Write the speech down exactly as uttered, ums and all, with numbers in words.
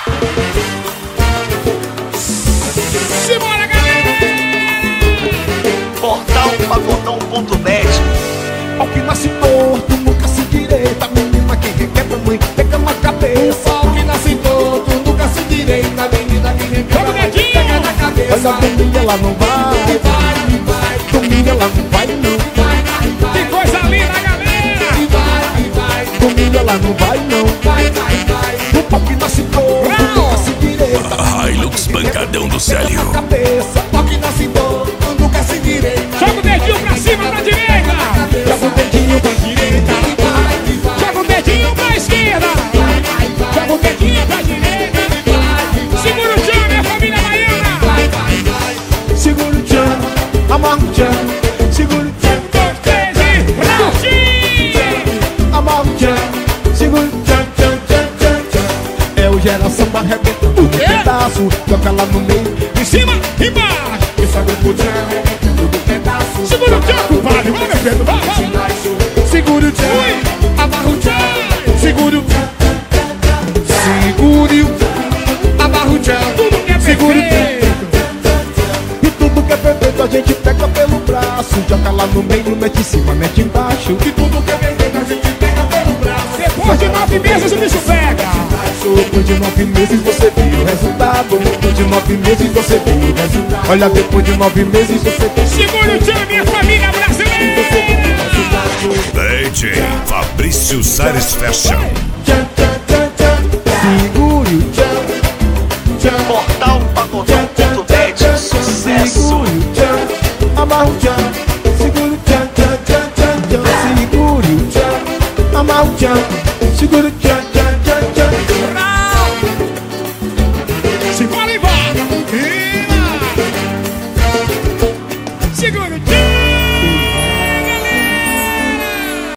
Simbora, galera! Portal pagodão ponto net. Ao que nasce torto, nunca se direita. Menina que requebra mãe, pega na cabeça. Ao que nasce torto, nunca se direita. Menina que requebra mãe, pega na cabeça. Olha, domingo ela não vai, vai, vai. domingo ela não vai não. Vai, vai, vai. Que coisa linda, galera! Vai, vai. Domingo ela não vai não. Vai, vai, vai. O pau que nasce torto, nunca se direita. Hilux Pancadão do Célio. Cabeça, Ao que nasce torto, nunca se direita. Joga o dedinho pra cima, pra direita! joga o dedinho pra direita. Joga o dedinho pra esquerda! Joga o dedinho pra direita! Segura o tchan, minha família baiana! Segura o tchan, amarra o tchan. Segura o tchan, Dois, três e... Rauchinho! amarra o tchan. Segura o tchan, tchan, tchan, tchan, tchan. É o geração pra arrebentando no pedaço. Joga lá no meio. Em cima, embaixo! Isso é grupo tchan, arrebentando do pedaço. Segura o tchan, compadre! Vai, meu filho! Vai, vai! Segura o tchan, amarra o tchan. Segura o tchan, segure o, amarra o tchan. Tudo que é Segura o perfeito! E tudo que é perfeito a gente pega pelo braço. Joga lá no meio, mete em cima, mete embaixo. E tudo que é perfeito a gente pega pelo braço. Depois de nove meses o bicho pega! Depois de nove meses você viu o resultado. Depois de nove meses você viu o resultado. Olha, depois de nove meses você tem. Segura o tchan, minha família brasileira! D J Fabrício Salles Fashion. Tchan, tchan.